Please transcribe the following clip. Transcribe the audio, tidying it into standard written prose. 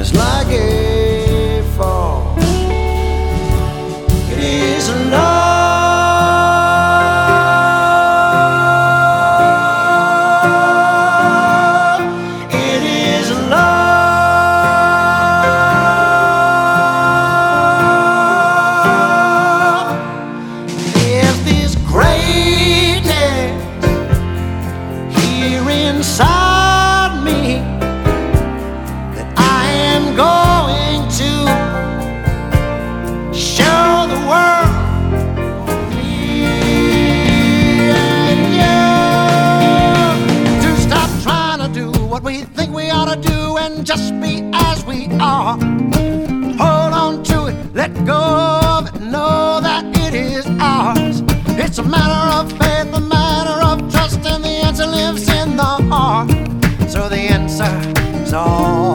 just like a fall. It is love. It is love. There's this greatness here inside me that I am going to show the world. Me and you to stop trying to do what we think we ought to do and just be as we are. Hold on to it, let go of it, know that it is ours. It's a matter of faith, a matter of trust, and the answer lives in the heart. So the answer is all